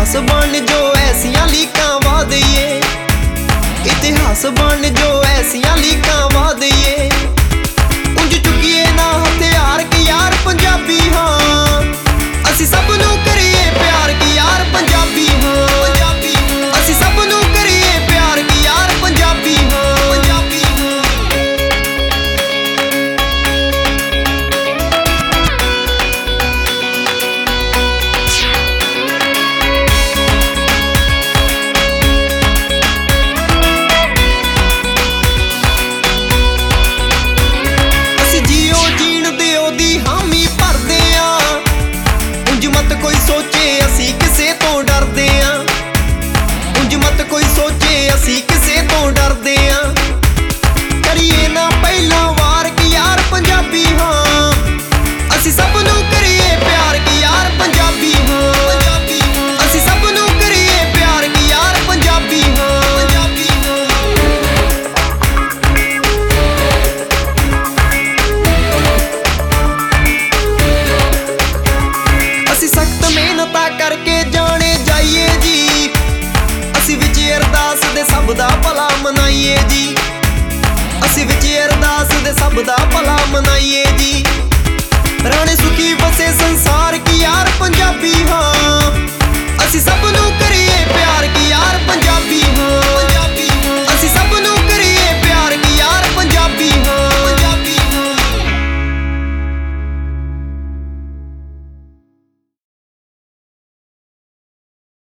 इतिहास बन जो ऐसियां लीकां वा दईए, इतिहास बन जो ऐसियां लीकां वा दईए। उंज चुकीए ना हथियार कि यार पंजाबी हाँ, असी सब नूं करिए प्यार कि यार पंजाबी हाँ, असी सब नूं करिए प्यार कि यार पंजाबी हाँ, पंजाबी हाँ। असी जियो जीण दे ओदी हामी भरदे आ, उंज मत कोई सोचे असी किसे तो डरदे आ, उंज मत कोई सोचे असी किसे तो डरदे आ। करिए ना पहला वार कि यार पंजाबी हाँ, असी सब नूं करिए प्यार कि यार पंजाबी हाँ, असी सब नूं करिए प्यार कि यार पंजाबी हाँ, पंजाबी हाँ। असी सख्त मेहनतां करके जाने जाइए जी, असी विच अरदास दे सब दा भला मनाइए जी, असी विच अरदास दे सब दा भला मनाइए जी। राणे सुखी बसे संसार की यार पंजाबी हाँ, असी सब